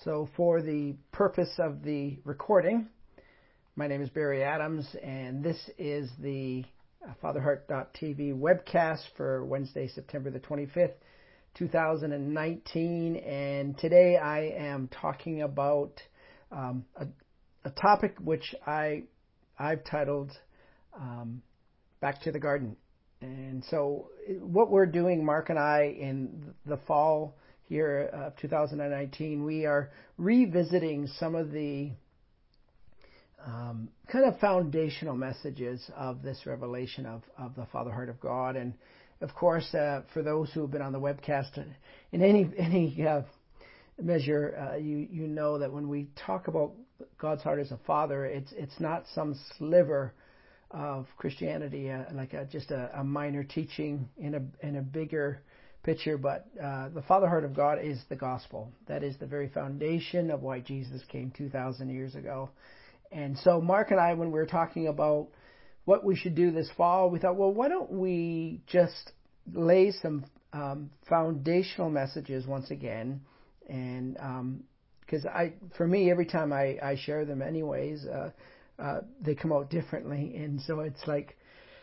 So for the purpose of the recording, my name is Barry Adams, and this is the FatherHeart.tv webcast for Wednesday, September the 25th, 2019. And today I am talking about a topic which I've titled Back to the Garden. And so what we're doing, Mark and I, in the fall here of 2019, we are revisiting some of the kind of foundational messages of this revelation of the Father Heart of God. And of course, for those who have been on the webcast in any measure, you know that when we talk about God's heart as a father, it's not some sliver of Christianity, just a minor teaching in a bigger picture, but the Father Heart of God is the gospel. That is the very foundation of why Jesus came 2,000 years ago. And so Mark and I, when we were talking about what we should do this fall, we thought, well, why don't we just lay some foundational messages once again? And because for me, every time I share them anyways, they come out differently. And so it's like,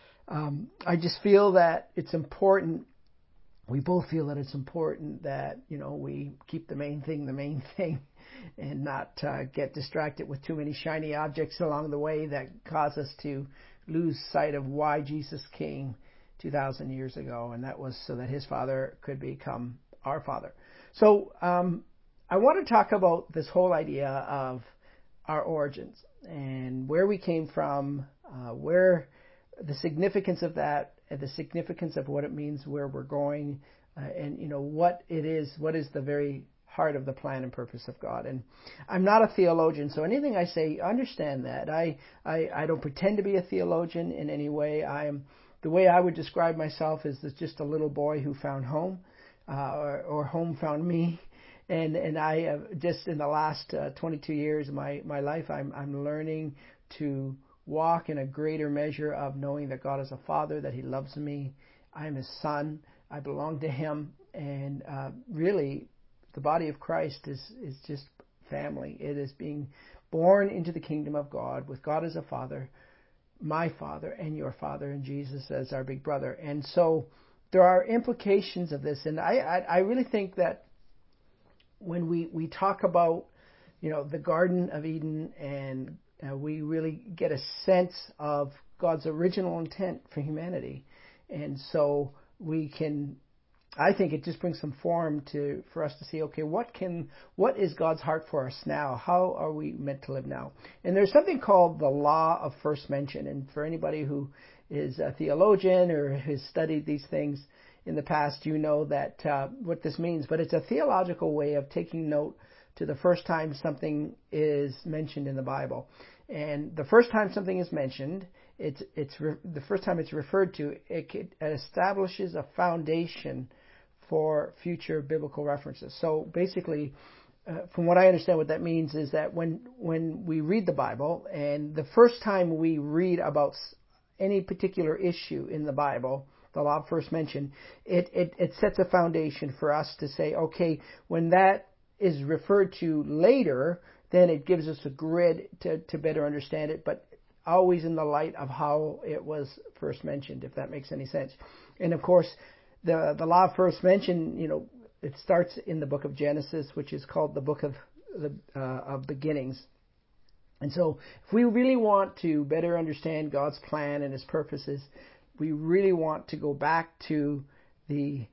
I just feel that it's important. We both feel that it's important that, we keep the main thing and not get distracted with too many shiny objects along the way that cause us to lose sight of why Jesus came 2,000 years ago. And that was so that his Father could become our Father. So I want to talk about this whole idea of our origins and where we came from, where the significance of that, the significance of what it means, where we're going, and what is the very heart of the plan and purpose of God. And I'm not a theologian, so anything I say, understand that. I don't pretend to be a theologian in any way. The way I would describe myself is just a little boy who found home, or home found me. And I have just in the last 22 years of my life, I'm learning to walk in a greater measure of knowing that God is a Father, that He loves me. I am His son. I belong to Him. And really, the body of Christ is just family. It is being born into the kingdom of God with God as a Father, my Father and your Father, and Jesus as our big brother. And so there are implications of this. And I really think that when we talk about, the Garden of Eden, and we really get a sense of God's original intent for humanity. And so I think it just brings some form for us to see, okay, what is God's heart for us now? How are we meant to live now? And there's something called the law of first mention. And for anybody who is a theologian or has studied these things in the past, you know that what this means. But it's a theological way of taking note to the first time something is mentioned in the Bible. And the first time something is mentioned, the first time it's referred to, it establishes a foundation for future biblical references. So basically, from what I understand, what that means is that when we read the Bible, and the first time we read about any particular issue in the Bible, the law of first mention, it sets a foundation for us to say, okay, when that is referred to later, then it gives us a grid to better understand it, but always in the light of how it was first mentioned, if that makes any sense. And of course, the law of first mention, it starts in the book of Genesis, which is called the book of beginnings. And so if we really want to better understand God's plan and His purposes, we really want to go back to the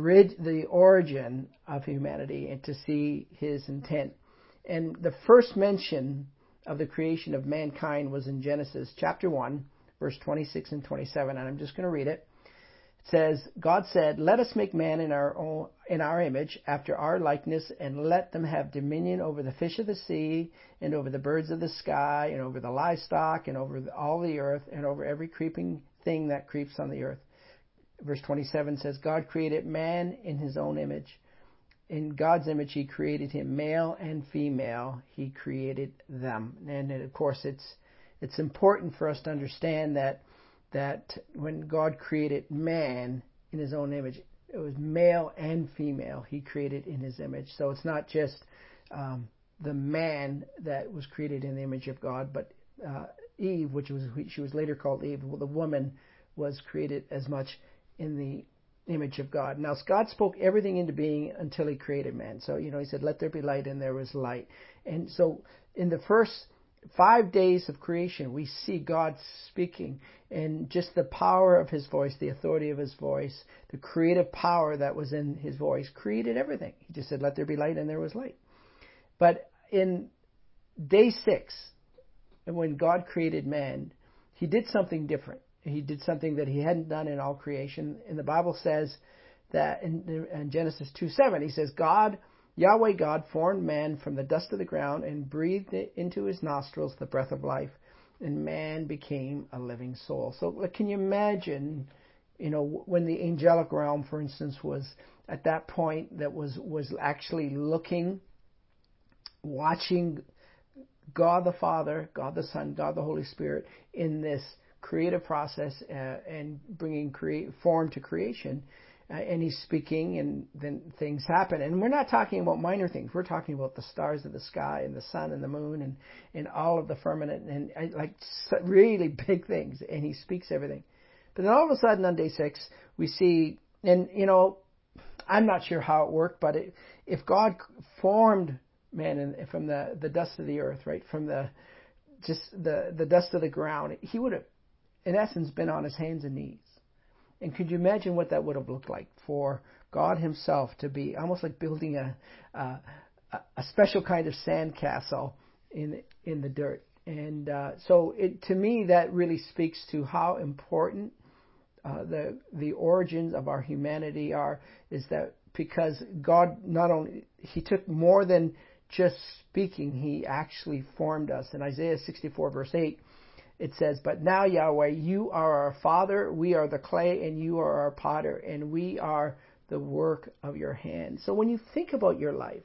origin of humanity and to see His intent. And the first mention of the creation of mankind was in Genesis chapter 1, verse 26 and 27, and I'm just going to read it. It says, God said, "Let us make man in our image, after our likeness, and let them have dominion over the fish of the sea, and over the birds of the sky, and over the livestock, and over all the earth, and over every creeping thing that creeps on the earth." Verse 27 says, God created man in His own image. In God's image He created him, male and female. He created them. And of course, it's important for us to understand that when God created man in His own image, it was male and female He created in His image. So it's not just the man that was created in the image of God, but Eve, she was later called Eve, the woman was created as much in the image of God. Now, God spoke everything into being until he created man. So, he said, let there be light, and there was light. And so in the first 5 days of creation, we see God speaking, and just the power of his voice, the authority of his voice, the creative power that was in his voice created everything. He just said, let there be light, and there was light. But in day 6, when God created man, he did something different. He did something that he hadn't done in all creation. And the Bible says that in Genesis 2:7, he says, Yahweh God formed man from the dust of the ground and breathed into his nostrils the breath of life, and man became a living soul. So can you imagine, when the angelic realm, for instance, was at that point that was actually watching God the Father, God the Son, God the Holy Spirit in this creative process and bringing form to creation. And he's speaking, and then things happen. And we're not talking about minor things. We're talking about the stars of the sky and the sun and the moon and all of the firmament and like really big things. And he speaks everything. But then all of a sudden on day 6, we see, and I'm not sure how it worked, but if God formed man from the dust of the earth, right, from the dust of the ground, he would have, in essence, been on his hands and knees. And could you imagine what that would have looked like for God himself to be almost like building a special kind of sandcastle in the dirt? And so to me, that really speaks to how important the origins of our humanity are, is that because God he took more than just speaking, he actually formed us. In Isaiah 64 verse 8, it says, but now, Yahweh, you are our Father, we are the clay, and you are our potter, and we are the work of your hand. So when you think about your life,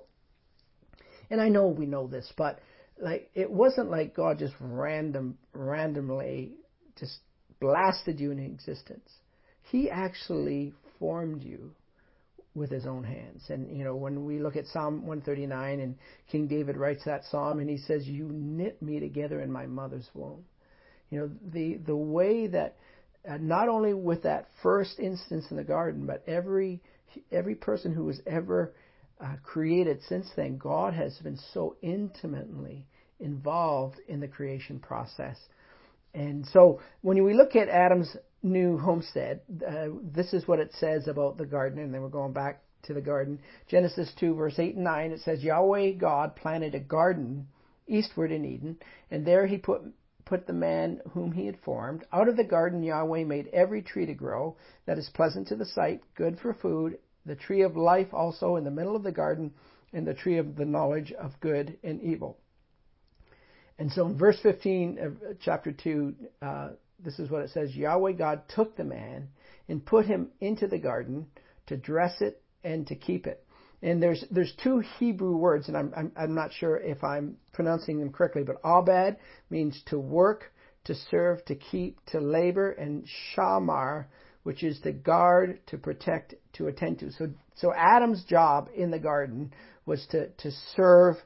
and I know we know this, but like it wasn't like God just randomly just blasted you into existence. He actually formed you with his own hands. And, when we look at Psalm 139, and King David writes that psalm, and he says, you knit me together in my mother's womb. The way that, not only with that first instance in the garden, but every person who was ever created since then, God has been so intimately involved in the creation process. And so when we look at Adam's new homestead, this is what it says about the garden, and then we're going back to the garden. Genesis 2 verse 8 and 9, it says, Yahweh God planted a garden eastward in Eden, and there he put the man whom he had formed. Out of the garden Yahweh made every tree to grow that is pleasant to the sight, good for food, the tree of life also in the middle of the garden, and the tree of the knowledge of good and evil. And so in verse 15 of chapter 2, this is what it says, Yahweh God took the man and put him into the garden to dress it and to keep it. And there's 2 Hebrew words, and I'm not sure if I'm pronouncing them correctly, but abad means to work, to serve, to keep, to labor, and shamar, which is to guard, to protect, to attend to. So Adam's job in the garden was to serve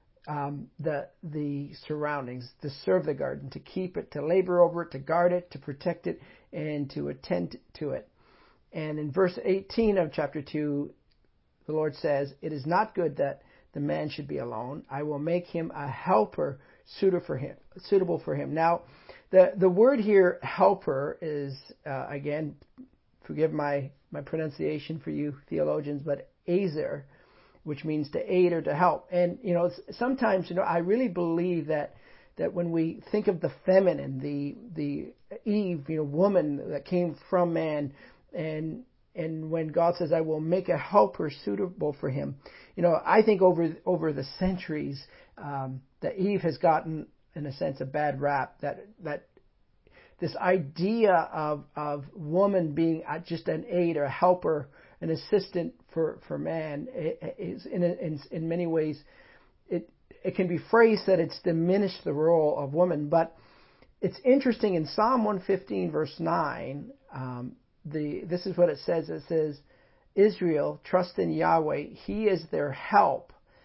the surroundings, to serve the garden, to keep it, to labor over it, to guard it, to protect it, and to attend to it. And in verse 18 of chapter 2, the Lord says, it is not good that the man should be alone. I will make him a helper suitable for him. Now, the word here, helper, is, again, forgive my pronunciation for you theologians, but azer, which means to aid or to help. And, sometimes, I really believe that when we think of the feminine, the Eve, woman that came from man, and when God says, I will make a helper suitable for him, I think over the centuries, that Eve has gotten, in a sense, a bad rap, that this idea of woman being just an aid or a helper, an assistant for man, is in many ways, it can be phrased that it's diminished the role of woman. But it's interesting, in Psalm 115 verse 9, this is what it says. It says, Israel, trust in Yahweh, he is their help,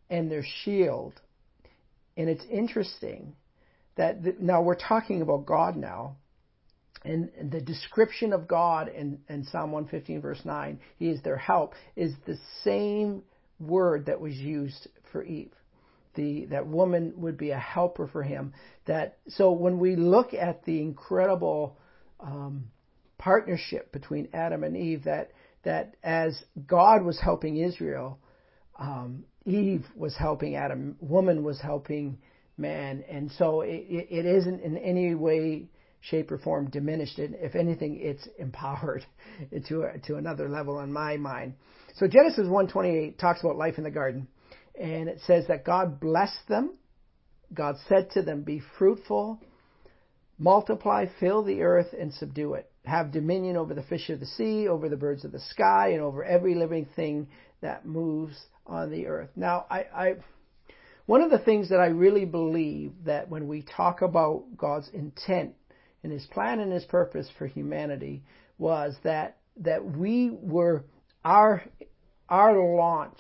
and their shield. And it's interesting that now we're talking about God now. And the description of God in Psalm 115 verse 9, He is their help, is the same word that was used for Eve. That woman would be a helper for him. So when we look at the incredible partnership between Adam and Eve, that as God was helping Israel, Eve was helping Adam, woman was helping man. And so it isn't in any way, shape, or form diminished. If anything, it's empowered to another level in my mind. So Genesis 1:28 talks about life in the garden. And it says that God blessed them. God said to them, be fruitful, multiply, fill the earth, and subdue it. Have dominion over the fish of the sea, over the birds of the sky, and over every living thing that moves on the earth. Now, one of the things that I really believe that when we talk about God's intent and His plan and His purpose for humanity was that we were our launch.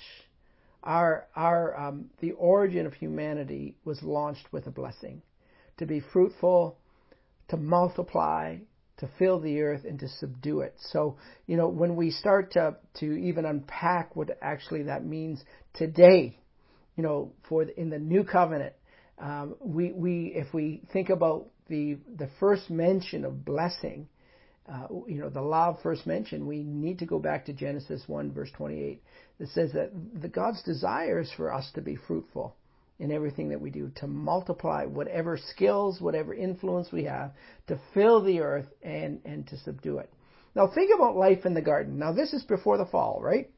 The origin of humanity was launched with a blessing, to be fruitful, to multiply, to fill the earth, and to subdue it. So, when we start to even unpack what actually that means today, in the new covenant, if we think about the first mention of blessing, the law of first mention, we need to go back to Genesis 1 verse 28. That says that the God's desire is for us to be fruitful in everything that we do, to multiply whatever skills, whatever influence we have, to fill the earth and to subdue it. Now think about life in the garden. Now this is before the fall, right?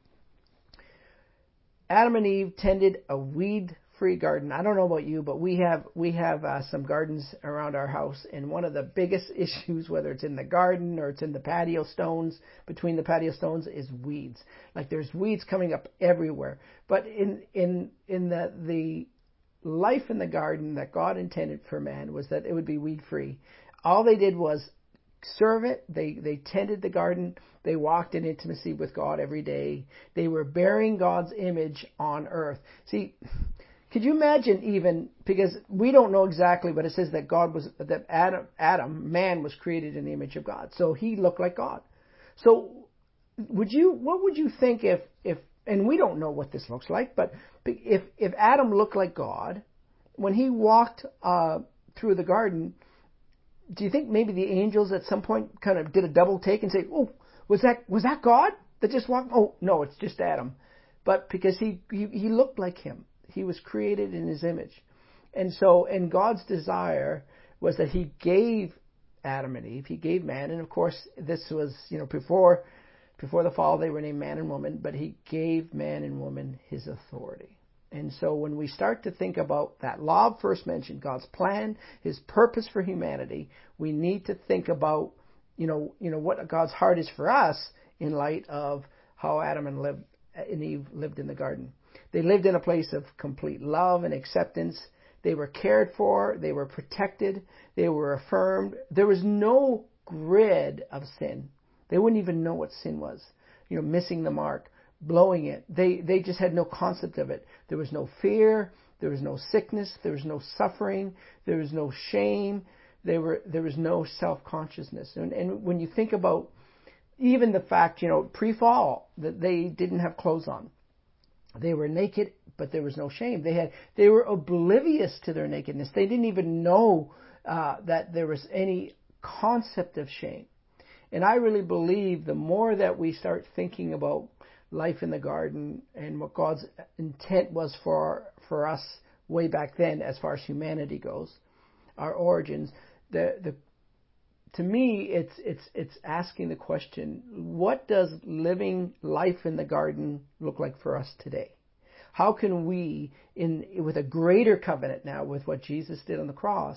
Adam and Eve tended a weed-free garden. I don't know about you, but we have some gardens around our house, and one of the biggest issues, whether it's in the garden or it's in the patio stones, between the patio stones, is weeds. Like there's weeds coming up everywhere. But in the life in the garden that God intended for man was that it would be weed-free. All they did was serve it. They tended the garden. They walked in intimacy with God every day. They were bearing God's image on earth. See, could you imagine even, because we don't know exactly, but it says that Adam, man, was created in the image of God. So he looked like God. So what would you think if, and we don't know what this looks like, but if Adam looked like God, when he walked through the garden, do you think maybe the angels at some point kind of did a double take and say, oh, was that God that just walked? Oh, no, it's just Adam. But because he looked like him. He was created in His image. And God's desire was that He gave Adam and Eve, He gave man, and of course this was, before the fall they were named man and woman, but He gave man and woman His authority. And so when we start to think about that law of first mention, God's plan, His purpose for humanity, we need to think about, what God's heart is for us in light of how Adam and Eve lived in the garden. They lived in a place of complete love and acceptance. They were cared for. They were protected. They were affirmed. There was no grid of sin. They wouldn't even know what sin was. Missing the mark, blowing it. They just had no concept of it. There was no fear. There was no sickness. There was no suffering. There was no shame. There was no self-consciousness. And when you think about even the fact, pre-fall, that they didn't have clothes on. They were naked, but there was no shame. They were oblivious to their nakedness. They didn't even know that there was any concept of shame. And I really believe the more that we start thinking about life in the garden and what God's intent was for us way back then, as far as humanity goes, our origins, to me, it's asking the question, what does living life in the garden look like for us today? How can we, with a greater covenant now, with what Jesus did on the cross,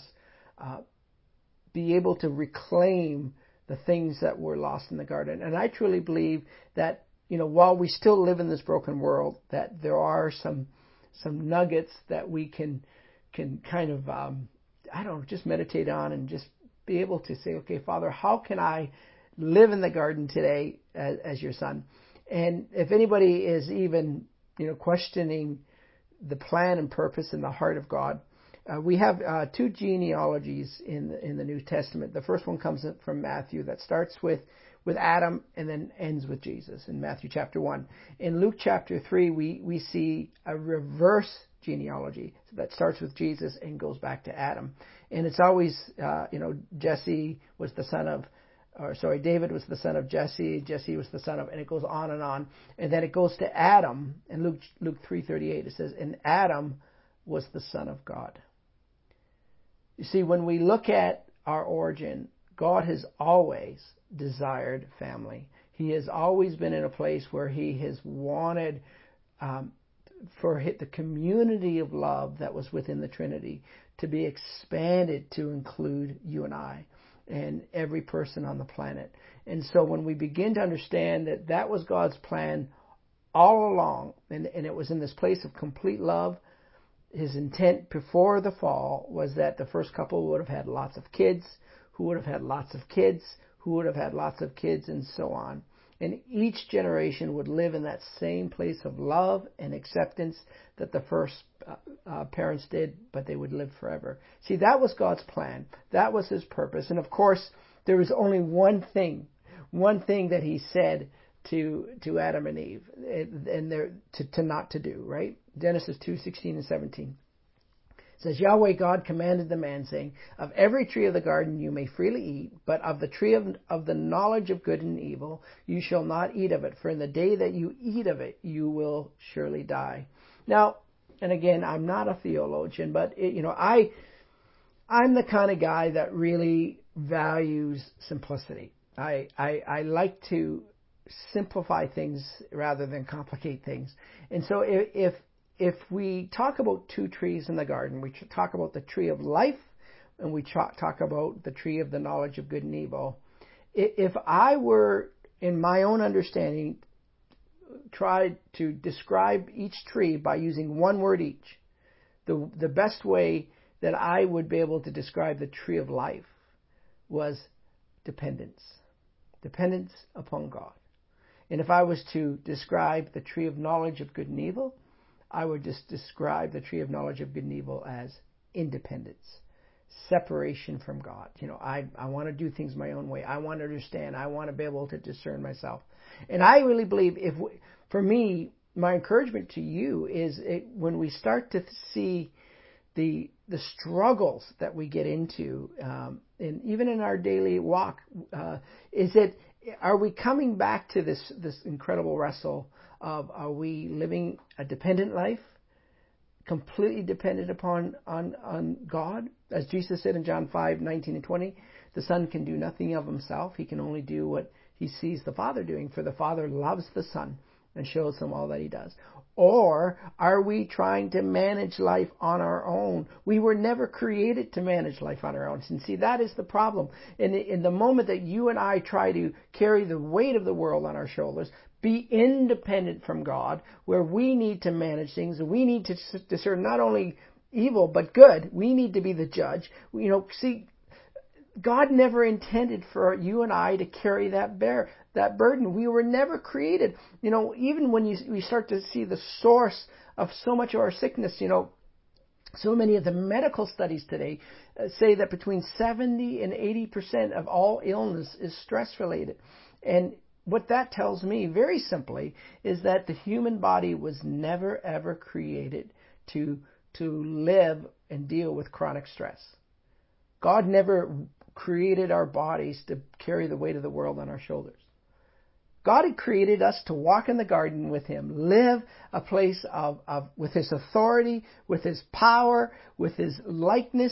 be able to reclaim the things that were lost in the garden? And I truly believe that, while we still live in this broken world, that there are some nuggets that we can kind of, just meditate on and just be able to say, okay, Father, how can I live in the garden today as your son? And if anybody is even, questioning the plan and purpose in the heart of God. We have two genealogies in the New Testament. The first one comes from Matthew that starts with Adam and then ends with Jesus in Matthew chapter 1. In Luke chapter 3, we see a reverse genealogy that starts with Jesus and goes back to Adam. And it's always, David was the son of Jesse, Jesse was the son of, and it goes on. And then it goes to Adam, in Luke 3:38, it says, and Adam was the son of God. You see, when we look at our origin, God has always desired family. He has always been in a place where He has wanted for the community of love that was within the Trinity to be expanded to include you and I and every person on the planet. And so when we begin to understand that that was God's plan all along, and it was in this place of complete love, His intent before the fall was that the first couple would have had lots of kids, who would have had lots of kids, who would have had lots of kids, and so on. And each generation would live in that same place of love and acceptance that the first parents did, but they would live forever. See, that was God's plan. That was His purpose. And of course, there was only one thing that He said to Adam and Eve, and to not to do, right? Genesis 2:16 and 17. It says, Yahweh God commanded the man, saying, of every tree of the garden you may freely eat, but of the tree of the knowledge of good and evil you shall not eat of it, for in the day that you eat of it you will surely die. Now, and again, I'm not a theologian, but I'm the kind of guy that really values simplicity. I like to simplify things rather than complicate things. And so if we talk about two trees in the garden, we talk about the tree of life and we talk about the tree of the knowledge of good and evil. If I were, in my own understanding, try to describe each tree by using one word each, the best way that I would be able to describe the tree of life was dependence. Dependence upon God. And if I was to describe the tree of knowledge of good and evil, I would just describe the tree of knowledge of good and evil as independence, separation from God. I want to do things my own way. I want to understand. I want to be able to discern myself. And I really believe, for me, my encouragement to you is when we start to see the struggles that we get into, and even in our daily walk, are we coming back to this incredible wrestle of, are we living a dependent life, completely dependent on God? As Jesus said in John 5:19 and 20, the Son can do nothing of Himself. He can only do what He sees the Father doing, for the Father loves the Son and shows Him all that He does. Or are we trying to manage life on our own? We were never created to manage life on our own. And see, that is the problem. In the moment that you and I try to carry the weight of the world on our shoulders, be independent from God, where we need to manage things, we need to discern not only evil but good. We need to be the judge. See, God never intended for you and I to carry that burden. We were never created. Even when we start to see the source of so much of our sickness, so many of the medical studies today say that between 70 and 80% of all illness is stress related. And what that tells me, very simply, is that the human body was never ever created to live and deal with chronic stress. God never created our bodies to carry the weight of the world on our shoulders. God had created us to walk in the garden with Him, live a place with His authority, with His power, with His likeness,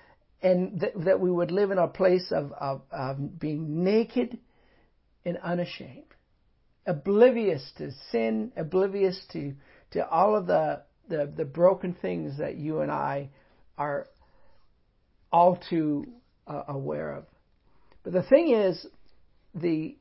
and that we would live in a place of being naked and unashamed, oblivious to sin, oblivious to all of the broken things that you and I are all too aware of. But the thing is, we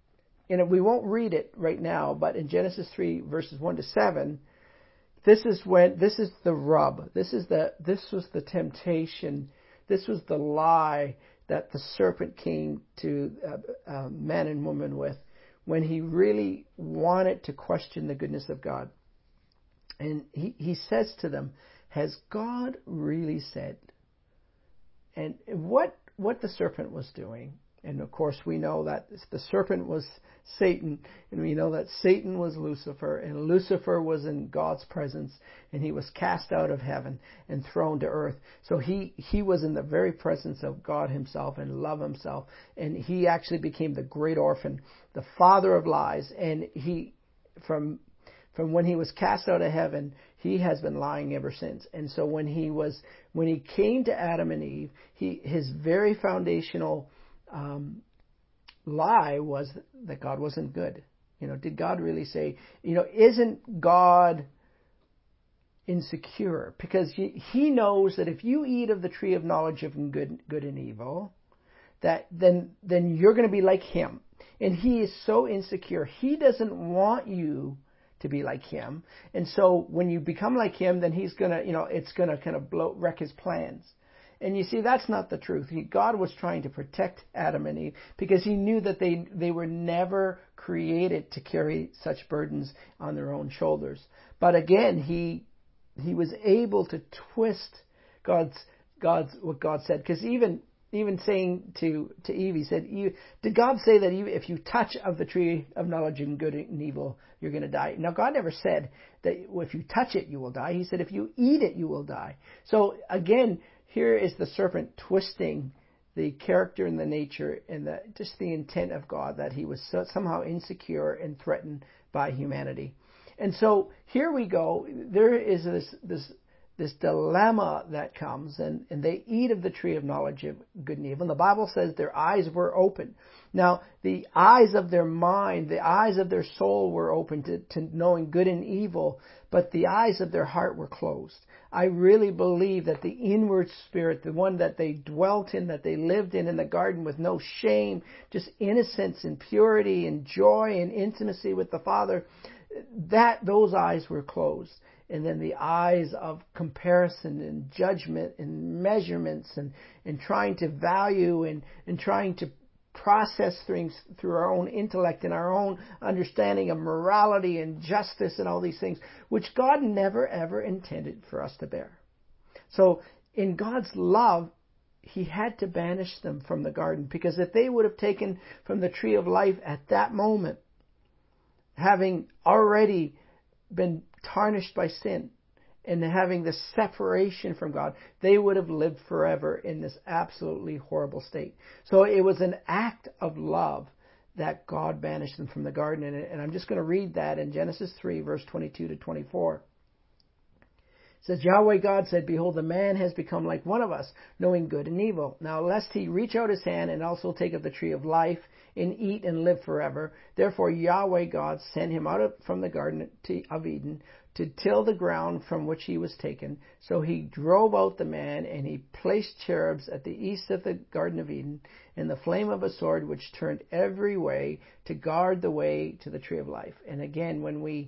won't read it right now, but in Genesis 3 verses 1 to 7, this is the rub. This was the temptation. This was the lie that the serpent came to man and woman with, when he really wanted to question the goodness of God. And he says to them, has God really said? And what the serpent was doing, and of course we know that the serpent was Satan, and we know that Satan was Lucifer, and Lucifer was in God's presence, and he was cast out of heaven and thrown to earth. So he was in the very presence of God himself and love himself, and he actually became the great orphan, the father of lies, and he, from when he was cast out of heaven, he has been lying ever since. And so when he came to Adam and Eve, his very foundational lie was that God wasn't good. Did God really say, isn't God insecure? Because he knows that if you eat of the tree of knowledge of good and evil, that then you're going to be like him. And he is so insecure. He doesn't want you to be like him. And so when you become like him, then he's going to, it's going to kind of wreck his plans. And you see, that's not the truth. God was trying to protect Adam and Eve because he knew that they were never created to carry such burdens on their own shoulders. But again, he was able to twist God's what God said, because even saying to Eve, he said, did God say that if you touch of the tree of knowledge of good and evil, you're going to die? Now, God never said that if you touch it, you will die. He said if you eat it, you will die. So again, here is the serpent twisting the character and the nature and just the intent of God, that he was somehow insecure and threatened by humanity. And so here we go. There is this dilemma that comes, and they eat of the tree of knowledge of good and evil. And the Bible says their eyes were open. Now, the eyes of their mind, the eyes of their soul were open to knowing good and evil, but the eyes of their heart were closed. I really believe that the inward spirit, the one that they dwelt in, that they lived in the garden with no shame, just innocence and purity and joy and intimacy with the Father, that those eyes were closed. And then the eyes of comparison and judgment and measurements and trying to value and trying to process things through our own intellect and our own understanding of morality and justice and all these things, which God never ever intended for us to bear. So in God's love, he had to banish them from the garden, because if they would have taken from the tree of life at that moment, having already been tarnished by sin and having this separation from God, they would have lived forever in this absolutely horrible state. So it was an act of love that God banished them from the garden. And I'm just going to read that in Genesis 3, verse 22 to 24. It says, Yahweh God said, behold, the man has become like one of us, knowing good and evil. Now, lest he reach out his hand and also take of the tree of life and eat and live forever. Therefore, Yahweh God sent him out from the garden of Eden to till the ground from which he was taken. So he drove out the man, and he placed cherubs at the east of the Garden of Eden, and the flame of a sword which turned every way to guard the way to the tree of life. And again, when we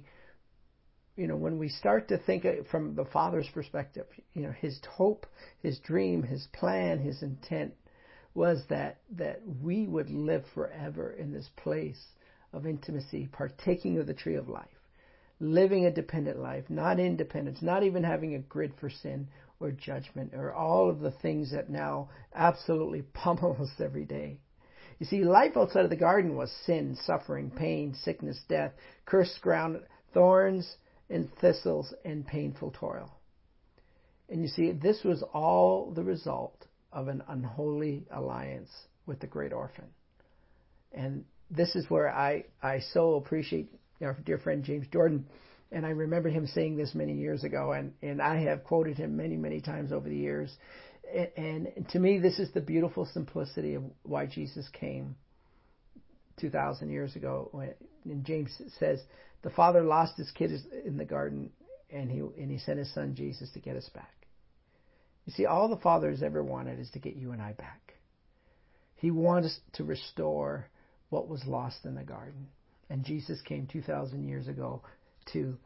start to think from the Father's perspective, his hope, his dream, his plan, his intent was that we would live forever in this place of intimacy, partaking of the tree of life, living a dependent life, not independence, not even having a grid for sin or judgment or all of the things that now absolutely pummel us every day. You see, life outside of the garden was sin, suffering, pain, sickness, death, cursed ground, thorns and thistles, and painful toil. And you see, this was all the result of an unholy alliance with the great orphan. And this is where I so appreciate our dear friend James Jordan. And I remember him saying this many years ago, and I have quoted him many, many times over the years. And to me, this is the beautiful simplicity of why Jesus came 2,000 years ago. And James says, the Father lost his kid in the garden, and he sent his son Jesus to get us back. You see, all the Father has ever wanted is to get you and I back. He wants to restore what was lost in the garden. And Jesus came 2,000 years ago to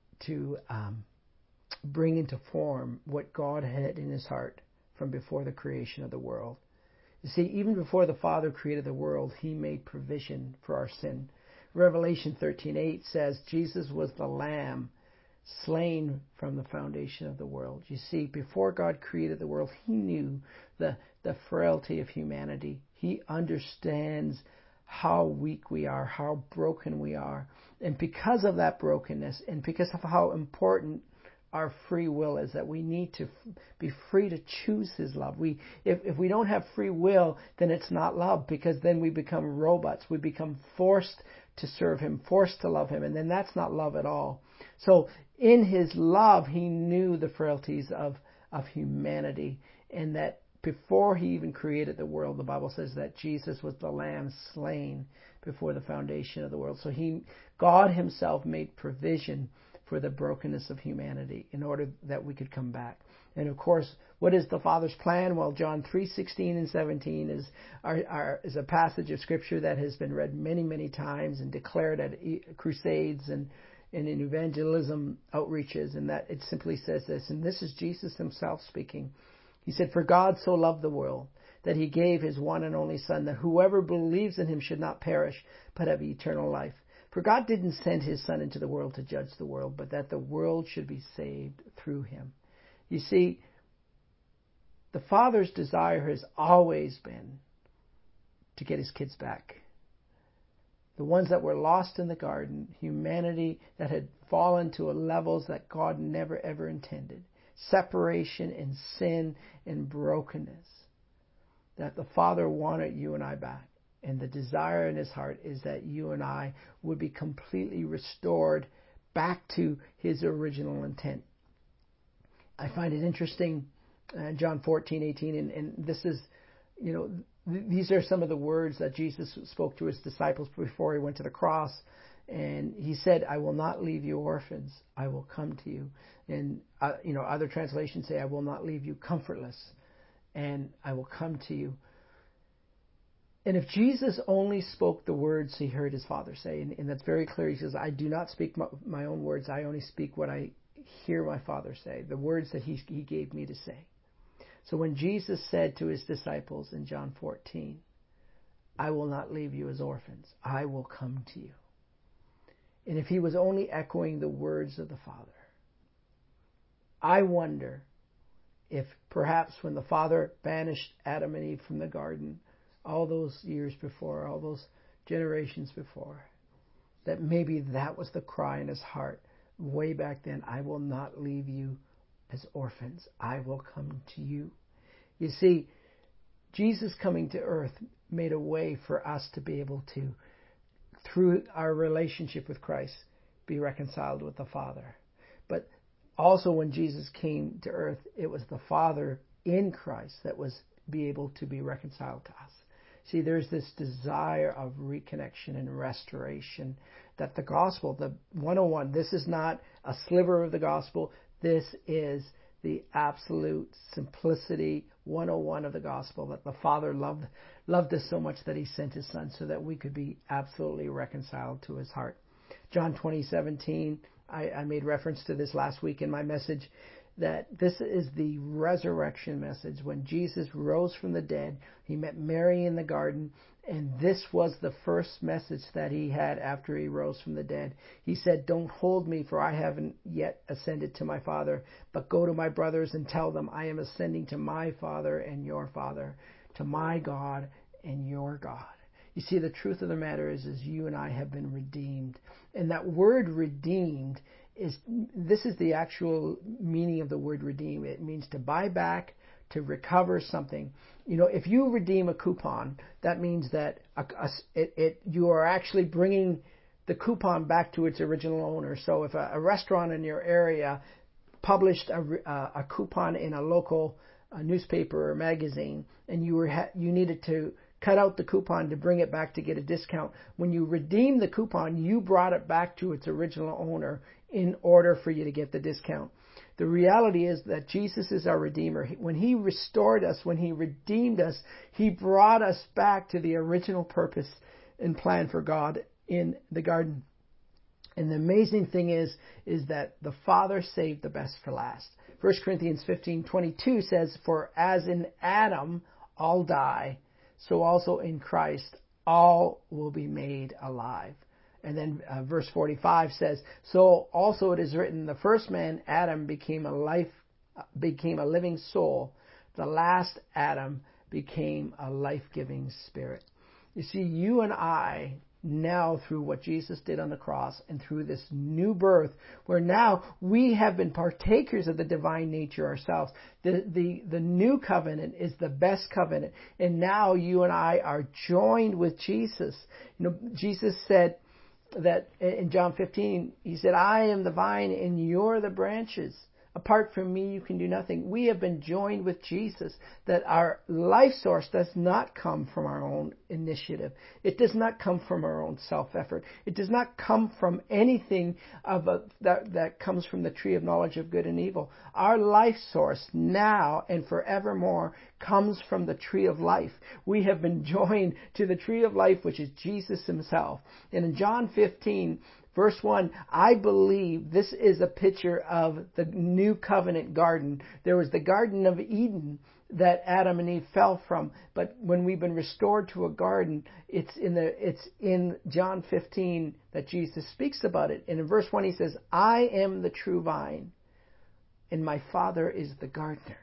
bring into form what God had in his heart from before the creation of the world. You see, even before the Father created the world, he made provision for our sin. Revelation 13:8 says Jesus was the Lamb slain from the foundation of the world. You see, before God created the world, he knew the frailty of humanity. He understands how weak we are, how broken we are. And because of that brokenness, and because of how important our free will is, that we need to be free to choose his love. If we don't have free will, then it's not love, because then we become robots. We become forced to serve him, forced to love him, and then that's not love at all. So in his love, he knew the frailties of humanity, and that before he even created the world, the Bible says that Jesus was the Lamb slain before the foundation of the world. So God himself made provision for the brokenness of humanity in order that we could come back. And of course, what is the Father's plan? Well, John 3:16 and 17 is a passage of Scripture that has been read many, many times and declared at crusades and in evangelism outreaches, and that it simply says this, and this is Jesus himself speaking. He said, "For God so loved the world that he gave his one and only Son, that whoever believes in him should not perish, but have eternal life. For God didn't send his Son into the world to judge the world, but that the world should be saved through him." You see, the Father's desire has always been to get his kids back. The ones that were lost in the garden, humanity that had fallen to levels that God never ever intended. Separation and sin and brokenness. That the Father wanted you and I back. And the desire in his heart is that you and I would be completely restored back to his original intent. I find it interesting, John 14:18, and this is, these are some of the words that Jesus spoke to his disciples before he went to the cross. And he said, "I will not leave you orphans. I will come to you." And, other translations say, "I will not leave you comfortless, and I will come to you." And if Jesus only spoke the words he heard his Father say, and that's very clear, he says, "I do not speak my own words. I only speak what I hear my Father say," the words that he gave me to say. So when Jesus said to his disciples in John 14, "I will not leave you as orphans. I will come to you." And if he was only echoing the words of the Father, I wonder if perhaps when the Father banished Adam and Eve from the garden, all those years before, all those generations before, that maybe that was the cry in his heart way back then. "I will not leave you as orphans. I will come to you." You see, Jesus coming to earth made a way for us to be able to, through our relationship with Christ, be reconciled with the Father. But also when Jesus came to earth, it was the Father in Christ that was be able to be reconciled to us. See, there's this desire of reconnection and restoration that the gospel, the 101, this is not a sliver of the gospel. This is the absolute simplicity 101 of the gospel, that the Father loved us so much that he sent his Son so that we could be absolutely reconciled to his heart. John 20:17, I made reference to this last week in my message, that this is the resurrection message. When Jesus rose from the dead, he met Mary in the garden, and this was the first message that he had after he rose from the dead. He said, "Don't hold me, for I haven't yet ascended to my Father, but go to my brothers and tell them I am ascending to my Father and your Father, to my God and your God." You see, the truth of the matter is you and I have been redeemed. And that word redeemed this is the actual meaning of the word redeem. It means to buy back, to recover something. If you redeem a coupon, that means that you are actually bringing the coupon back to its original owner. So if a restaurant in your area published a coupon in a local newspaper or magazine, and you needed to cut out the coupon to bring it back to get a discount, when you redeem the coupon, you brought it back to its original owner in order for you to get the discount. The reality is that Jesus is our Redeemer. When he restored us, when he redeemed us, he brought us back to the original purpose and plan for God in the garden. And the amazing thing is that the Father saved the best for last. 1 Corinthians 15:22 says, "For as in Adam all die, so also in Christ all will be made alive." And then verse 45 says, so also it is written, the first man, Adam, became a living soul. The last Adam became a life-giving spirit. You see, you and I, now through what Jesus did on the cross and through this new birth, where now we have been partakers of the divine nature ourselves. The new covenant is the best covenant. And now you and I are joined with Jesus. You know, Jesus said that in John 15, he said, I am the vine and you're the branches. Apart from me, you can do nothing. We have been joined with Jesus, that our life source does not come from our own initiative. It does not come from our own self-effort. It does not come from anything that comes from the tree of knowledge of good and evil. Our life source now and forevermore comes from the tree of life. We have been joined to the tree of life, which is Jesus himself. And in John 15, Verse 1, I believe this is a picture of the new covenant garden. There was the Garden of Eden that Adam and Eve fell from, but when we've been restored to a garden, it's in John 15 that Jesus speaks about it. And in verse 1 he says, I am the true vine, and my Father is the gardener.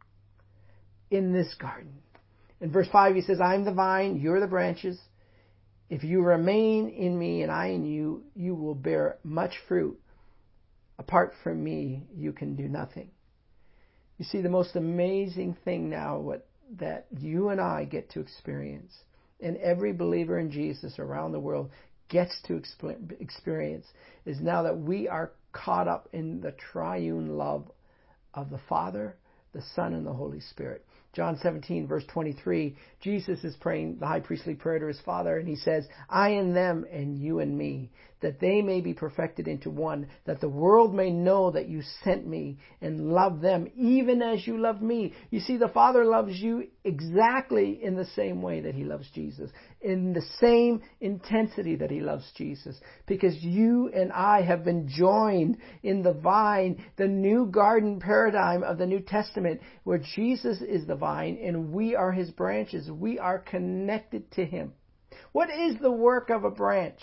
In this garden. In verse 5 he says, I am the vine, you're the branches. If you remain in me and I in you, you will bear much fruit. Apart from me, you can do nothing. You see, the most amazing thing now that you and I get to experience, and every believer in Jesus around the world gets to experience, is now that we are caught up in the triune love of the Father, the Son, and the Holy Spirit. John 17, verse 23, Jesus is praying the high priestly prayer to his Father, and he says, I in them and you in me, that they may be perfected into one, that the world may know that you sent me and love them even as you loved me. You see, the Father loves you exactly in the same way that he loves Jesus, in the same intensity that he loves Jesus, because you and I have been joined in the vine, the new garden paradigm of the New Testament, where Jesus is the vine and we are his branches. We are connected to him. What is the work of a branch?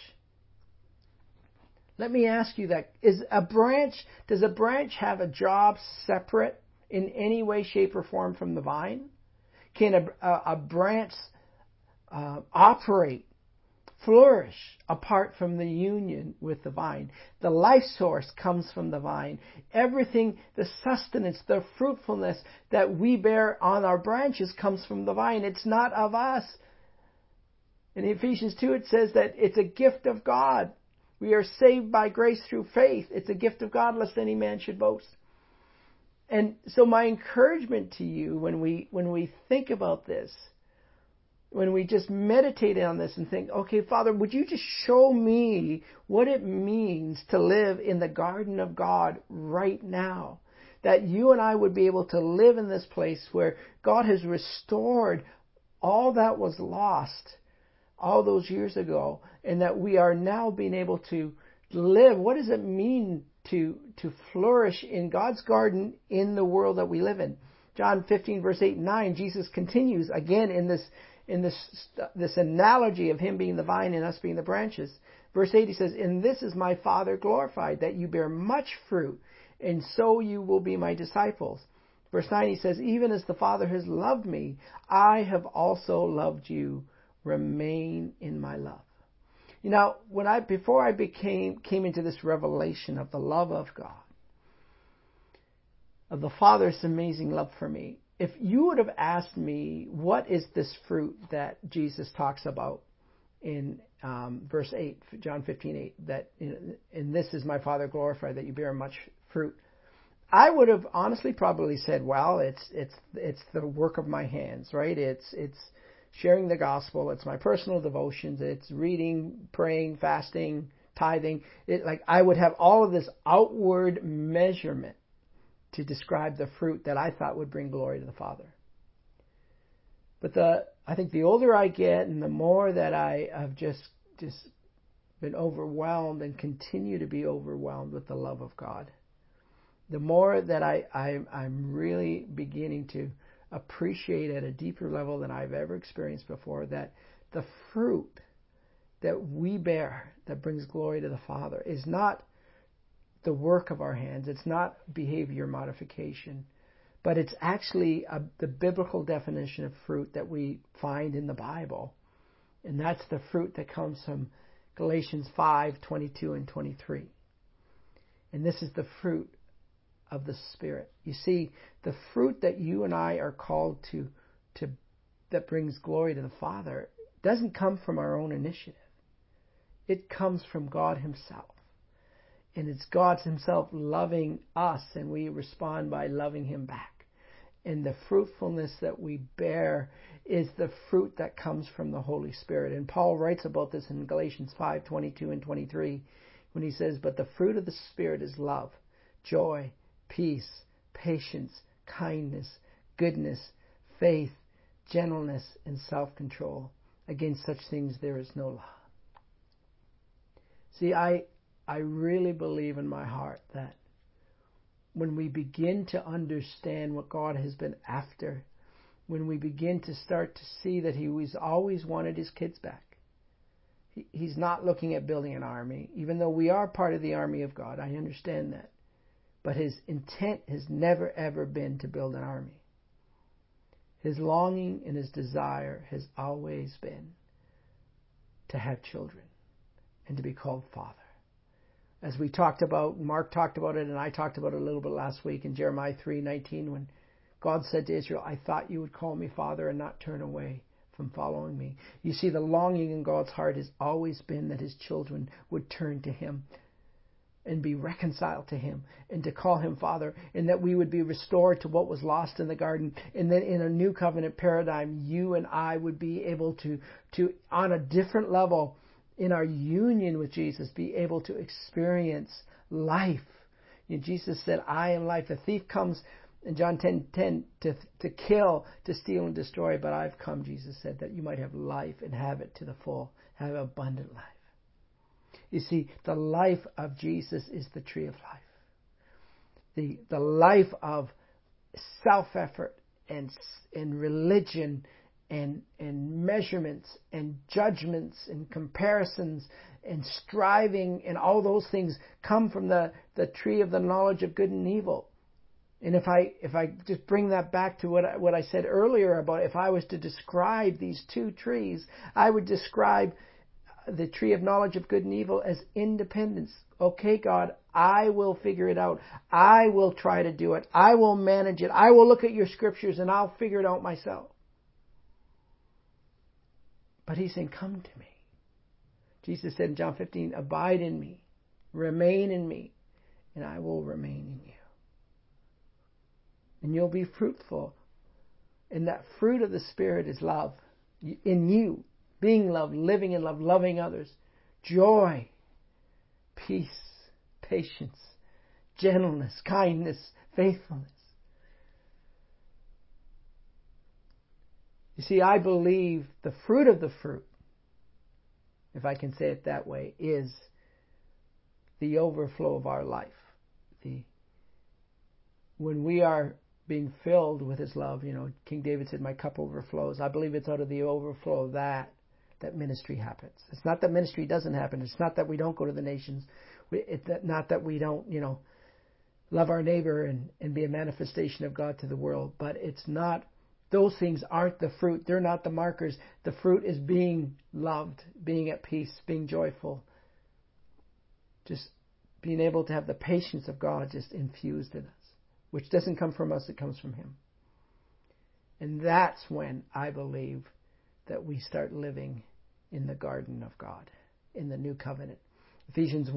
Let me ask you that. Does a branch have a job separate in any way, shape, or form from the vine? Can a branch operate, flourish apart from the union with the vine? The life source comes from the vine. Everything, the sustenance, the fruitfulness that we bear on our branches comes from the vine. It's not of us. In Ephesians 2 it says that it's a gift of God. We are saved by grace through faith. It's a gift of God, lest any man should boast. And so my encouragement to you when we think about this, when we just meditate on this and think, okay, Father, would you just show me what it means to live in the garden of God right now? That you and I would be able to live in this place where God has restored all that was lost all those years ago, and that we are now being able to live. What does it mean to flourish in God's garden in the world that we live in? John 15, verse 8 and 9, Jesus continues again in this analogy of him being the vine and us being the branches. Verse 8, he says, "In this is my Father glorified, that you bear much fruit, and so you will be my disciples." Verse 9, he says, "Even as the Father has loved me, I have also loved you. Remain in my love." You know, before I came into this revelation of the love of God, of the Father's amazing love for me, if you would have asked me, what is this fruit that Jesus talks about in verse 8, John 15:8, that in this is my Father glorified, that you bear much fruit, I would have honestly probably said, well, it's the work of my hands, right? It's sharing the gospel. It's my personal devotions. It's reading, praying, fasting, tithing. I would have all of this outward measurement to describe the fruit that I thought would bring glory to the Father. But I think the older I get and the more that I have just been overwhelmed and continue to be overwhelmed with the love of God, the more that I'm really beginning to appreciate at a deeper level than I've ever experienced before that the fruit that we bear that brings glory to the Father is not the work of our hands. It's not behavior modification, but it's actually the biblical definition of fruit that we find in the Bible. And that's the fruit that comes from Galatians 5:22 and 23. And this is the fruit of the Spirit. You see, the fruit that you and I are called to that brings glory to the Father doesn't come from our own initiative. It comes from God Himself. And it's God Himself loving us, and we respond by loving Him back. And the fruitfulness that we bear is the fruit that comes from the Holy Spirit. And Paul writes about this in Galatians 5:22 and 23 when he says, "But the fruit of the Spirit is love, joy, peace, patience, kindness, goodness, faith, gentleness, and self-control. Against such things there is no law." See, I really believe in my heart that when we begin to understand what God has been after, when we begin to start to see that He's always wanted His kids back. He's not looking at building an army, even though we are part of the army of God. I understand that. But His intent has never, ever been to build an army. His longing and His desire has always been to have children and to be called Father. As we talked about, Mark talked about it, and I talked about it a little bit last week in Jeremiah 3:19, when God said to Israel, "I thought you would call me Father and not turn away from following me." You see, the longing in God's heart has always been that His children would turn to Him and be reconciled to Him and to call Him Father, and that we would be restored to what was lost in the garden. And then in a new covenant paradigm, you and I would be able to on a different level, in our union with Jesus, be able to experience life. You know, Jesus said, "I am life." The thief comes in John 10:10 to kill, to steal, and destroy. But I've come, Jesus said, that you might have life and have it to the full, have abundant life. You see, the life of Jesus is the tree of life. The life of self-effort and religion and measurements and judgments and comparisons and striving and all those things come from the tree of the knowledge of good and evil. And if I just bring that back to what I said earlier about if I was to describe these two trees, I would describe the tree of knowledge of good and evil as independence. Okay, God, I will figure it out. I will try to do it. I will manage it. I will look at your scriptures and I'll figure it out myself. But He's saying, "Come to me." Jesus said in John 15, "Abide in me, remain in me, and I will remain in you." And you'll be fruitful. And that fruit of the Spirit is love. In you, being loved, living in love, loving others. Joy, peace, patience, gentleness, kindness, faithfulness. You see, I believe the fruit of the fruit, if I can say it that way, is the overflow of our life. When we are being filled with His love, you know, King David said, "My cup overflows." I believe it's out of the overflow of that ministry happens. It's not that ministry doesn't happen. It's not that we don't go to the nations. It's not that we don't, love our neighbor and be a manifestation of God to the world. But it's not, those things aren't the fruit. They're not the markers. The fruit is being loved, being at peace, being joyful. Just being able to have the patience of God just infused in us, which doesn't come from us, it comes from Him. And that's when I believe that we start living in the garden of God, in the new covenant. Ephesians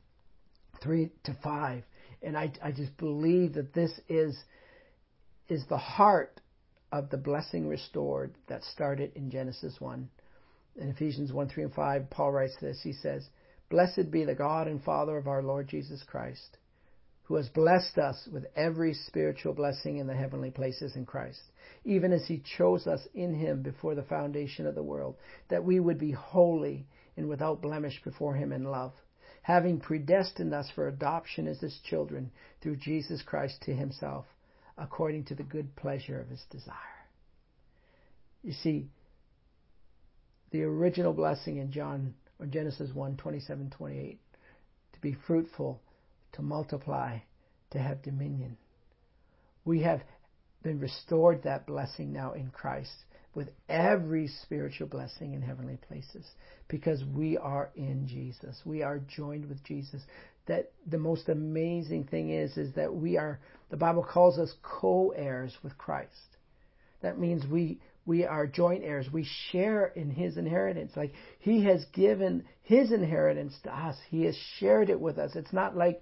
1:3-5. And I just believe that this is the heart of the blessing restored that started in Genesis 1. In Ephesians 1:3-5, Paul writes this. He says, "Blessed be the God and Father of our Lord Jesus Christ, who has blessed us with every spiritual blessing in the heavenly places in Christ, even as He chose us in Him before the foundation of the world, that we would be holy and without blemish before Him in love, having predestined us for adoption as His children through Jesus Christ to Himself, according to the good pleasure of His desire." You see, the original blessing in John or Genesis 1:27-28, to be fruitful, to multiply, to have dominion. We have been restored that blessing now in Christ with every spiritual blessing in heavenly places because we are in Jesus. We are joined with Jesus. That the most amazing thing is that the Bible calls us co-heirs with Christ. That means we are joint heirs. We share in His inheritance. Like He has given His inheritance to us. He has shared it with us. It's not like,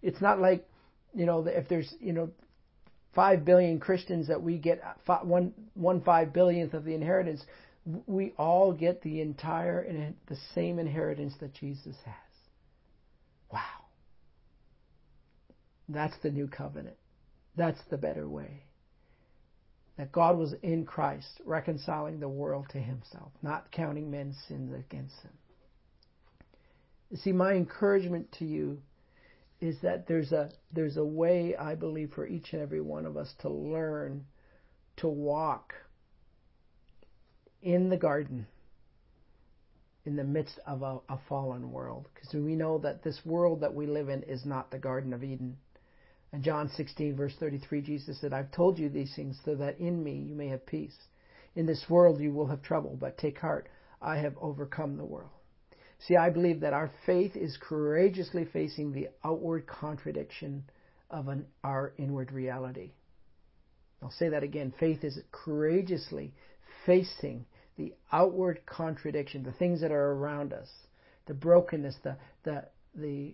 if there's, 5 billion Christians that we get 1/5 billionth of the inheritance. We all get the same inheritance that Jesus has. Wow. That's the new covenant. That's the better way. That God was in Christ, reconciling the world to Himself, not counting men's sins against Him. You see, my encouragement to you is that there's a way, I believe, for each and every one of us to learn to walk in the garden in the midst of a fallen world. Because we know that this world that we live in is not the Garden of Eden. In John 16, verse 33, Jesus said, I've told you these things so that in me you may have peace. In this world you will have trouble, but take heart, I have overcome the world. See, I believe that our faith is courageously facing the outward contradiction of our inward reality. I'll say that again. Faith is courageously facing the outward contradiction, the things that are around us, the brokenness, the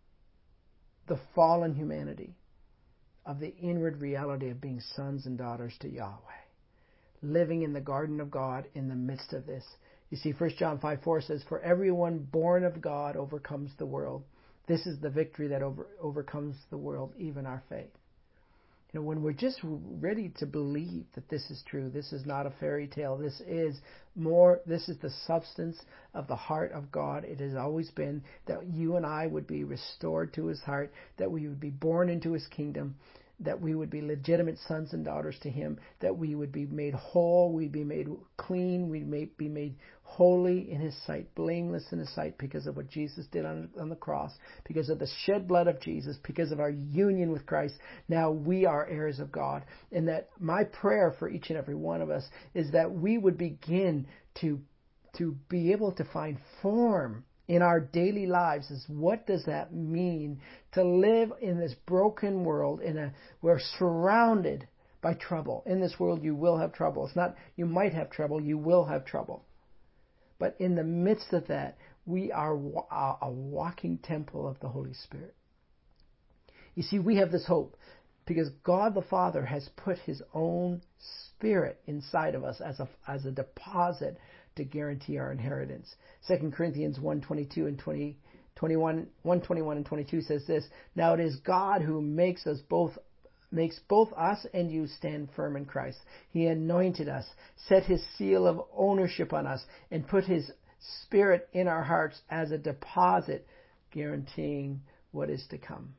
fallen humanity of the inward reality of being sons and daughters to Yahweh, living in the garden of God in the midst of this. You see, 1 John 5:4 says, for everyone born of God overcomes the world. This is the victory that overcomes the world, even our faith. When we're just ready to believe that this is true, this is not a fairy tale, this is the substance of the heart of God. It has always been that you and I would be restored to His heart, that we would be born into His kingdom, that we would be legitimate sons and daughters to Him, that we would be made whole, we'd be made clean, we'd be made holy in His sight, blameless in His sight because of what Jesus did on the cross, because of the shed blood of Jesus, because of our union with Christ. Now we are heirs of God. And that my prayer for each and every one of us is that we would begin to be able to find form in our daily lives. Is what does that mean to live in this broken world? We're surrounded by trouble. In this world you will have trouble. It's not you might have trouble, you will have trouble. But in the midst of that, we are a walking temple of the Holy Spirit. You see, we have this hope because God the Father has put His own Spirit inside of us as a deposit to guarantee our inheritance. 2 Corinthians 1:22 and 1:21 and 22 says this, now it is God who makes both us and you stand firm in Christ. He anointed us, set His seal of ownership on us, and put His Spirit in our hearts as a deposit, guaranteeing what is to come.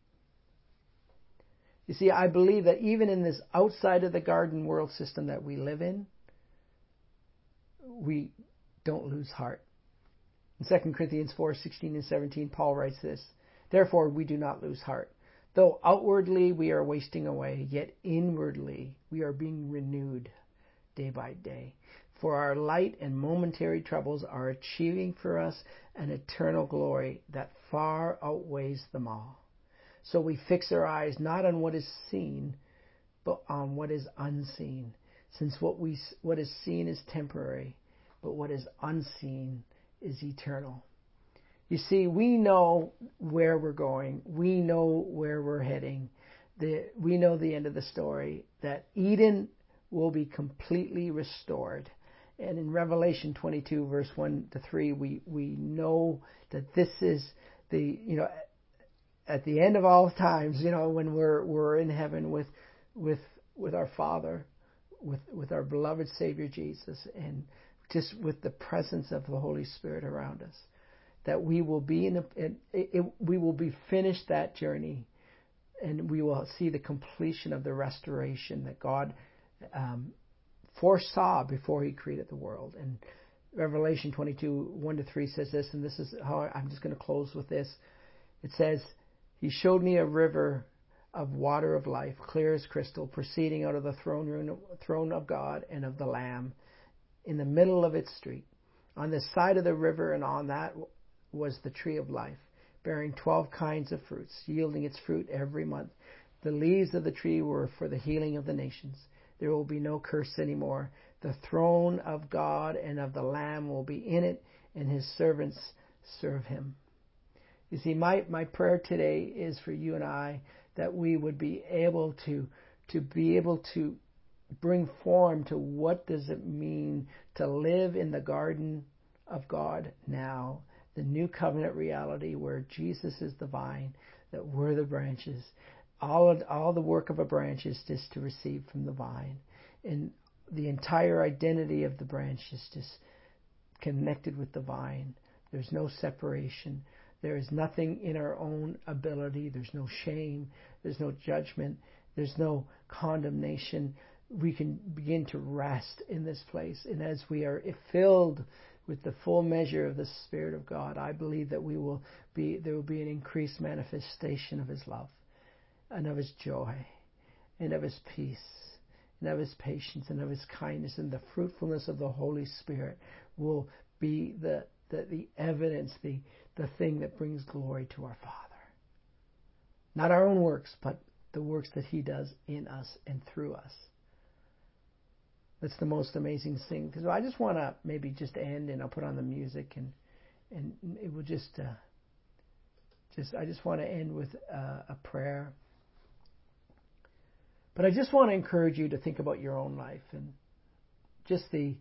You see, I believe that even in this outside of the garden world system that we live in, we don't lose heart. In 2 Corinthians 4:16 and 17, Paul writes this, therefore we do not lose heart. Though outwardly we are wasting away, yet inwardly we are being renewed day by day. For our light and momentary troubles are achieving for us an eternal glory that far outweighs them all. So we fix our eyes not on what is seen, but on what is unseen. Since what is seen is temporary, but what is unseen is eternal. You see, we know where we're going. We know where we're heading. We know the end of the story, that Eden will be completely restored. And in Revelation 22, verse 1-3, we know that this is at the end of all times, when we're in heaven with our Father, with our beloved Savior Jesus, and just with the presence of the Holy Spirit around us, that we will be we will be finished that journey, and we will see the completion of the restoration that God foresaw before He created the world. And Revelation 22, 1-3 says this, and this is how I'm just going to close with this. It says, He showed me a river of water of life, clear as crystal, proceeding out of the throne of God and of the Lamb, in the middle of its street. On this side of the river and on that was the tree of life, bearing 12 kinds of fruits, yielding its fruit every month. The leaves of the tree were for the healing of the nations. There will be no curse anymore. The throne of God and of the Lamb will be in it, and His servants serve Him. You see, my prayer today is for you and I, that we would be able to bring form to what does it mean to live in the garden of God now, the new covenant reality where Jesus is the vine, that we're the branches. All the work of a branch is just to receive from the vine, and the entire identity of the branch is just connected with the vine. There's no separation. There is nothing in our own ability. There's no shame. There's no judgment. There's no condemnation. We can begin to rest in this place. And as we are filled with the full measure of the Spirit of God, I believe that there will be an increased manifestation of His love and of His joy and of His peace and of His patience and of His kindness, and the fruitfulness of the Holy Spirit will be the evidence, the thing that brings glory to our Father. Not our own works, but the works that He does in us and through us. That's the most amazing thing. Because I just want to maybe just end, and I'll put on the music, and it will I just want to end with a prayer. But I just want to encourage you to think about your own life and just the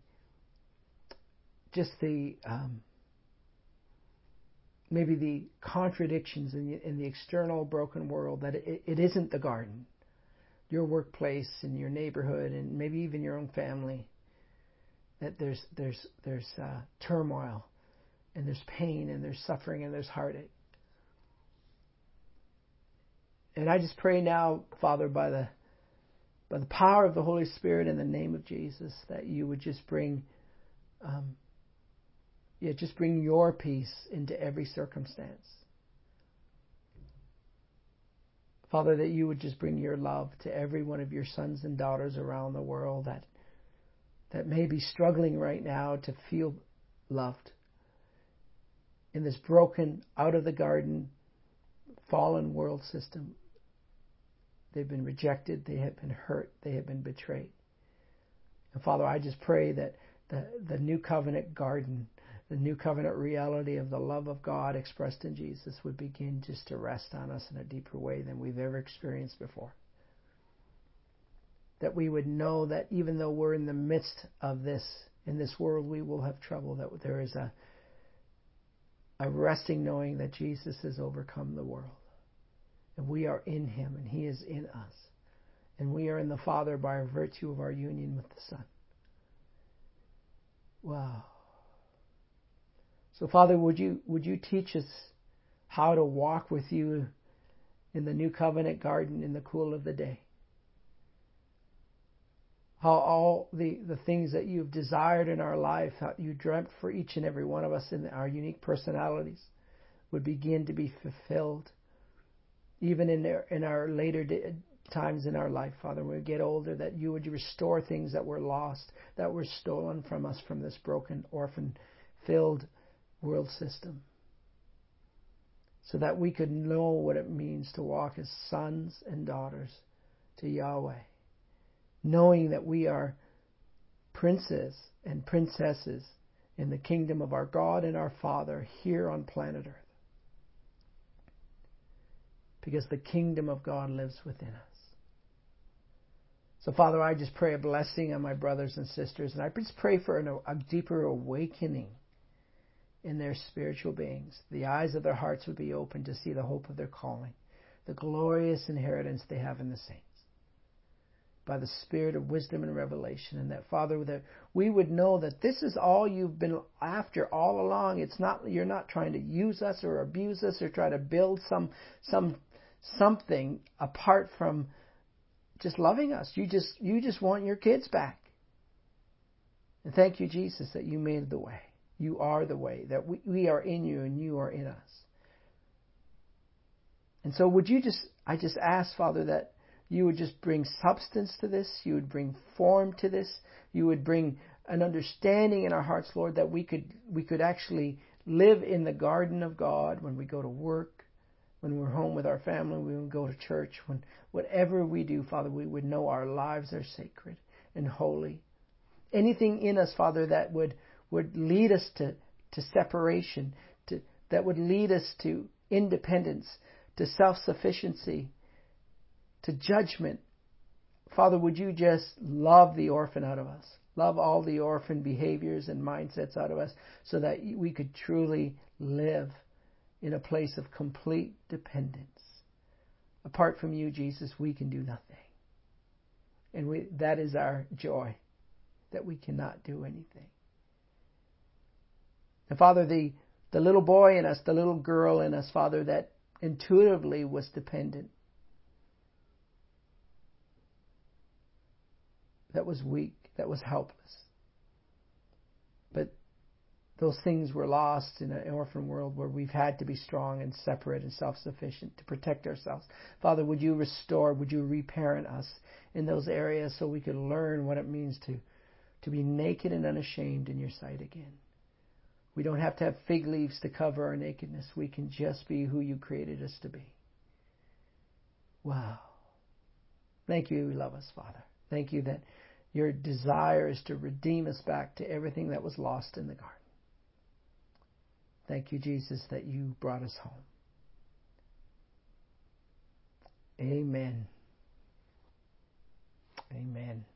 maybe the contradictions in the external broken world, that it isn't the garden. Your workplace and your neighborhood and maybe even your own family, that there's turmoil and there's pain and there's suffering and there's heartache. And I just pray now, Father, by the power of the Holy Spirit, in the name of Jesus, that you would just bring your peace into every circumstance. Father, that you would just bring your love to every one of your sons and daughters around the world that may be struggling right now to feel loved in this broken, out of the garden, fallen world system. They've been rejected, they have been hurt, they have been betrayed. And Father, I just pray that the new covenant garden, the new covenant reality of the love of God expressed in Jesus would begin just to rest on us in a deeper way than we've ever experienced before. That we would know that even though we're in the midst of this, in this world we will have trouble, that there is a resting knowing that Jesus has overcome the world. And we are in Him and He is in us. And we are in the Father by virtue of our union with the Son. Wow. So Father, would you teach us how to walk with you in the new covenant garden in the cool of the day? How all the things that you've desired in our life, how you dreamt for each and every one of us in our unique personalities, would begin to be fulfilled, even in our later times in our life, Father, when we get older, that you would restore things that were lost, that were stolen from us from this broken, orphan-filled world system, so that we could know what it means to walk as sons and daughters to Yahweh, knowing that we are princes and princesses in the kingdom of our God and our Father here on planet Earth, because the kingdom of God lives within us. So Father, I just pray a blessing on my brothers and sisters, and I just pray for a deeper awakening in their spiritual beings. The eyes of their hearts would be open to see the hope of their calling, the glorious inheritance they have in the saints, by the spirit of wisdom and revelation. And that, Father, that we would know that this is all you've been after all along. It's not, you're not trying to use us or abuse us or try to build something apart from just loving us. You just want your kids back. And thank you, Jesus, that you made the way. You are the way, that we are in you and you are in us. And so I just ask, Father, that you would just bring substance to this. You would bring form to this. You would bring an understanding in our hearts, Lord, that we could actually live in the garden of God when we go to work, when we're home with our family, when we go to church, whatever we do, Father, we would know our lives are sacred and holy. Anything in us, Father, that would lead us to separation, that would lead us to independence, to self-sufficiency, to judgment. Father, would you just love the orphan out of us? Love all the orphan behaviors and mindsets out of us so that we could truly live in a place of complete dependence. Apart from you, Jesus, we can do nothing. And that is our joy, that we cannot do anything. And Father, the little boy in us, the little girl in us, Father, that intuitively was dependent, that was weak, that was helpless. But those things were lost in an orphan world where we've had to be strong and separate and self-sufficient to protect ourselves. Father, would you restore, would you reparent us in those areas so we could learn what it means to be naked and unashamed in your sight again. We don't have to have fig leaves to cover our nakedness. We can just be who you created us to be. Wow. Thank you, you love us, Father. Thank you that your desire is to redeem us back to everything that was lost in the garden. Thank you, Jesus, that you brought us home. Amen. Amen.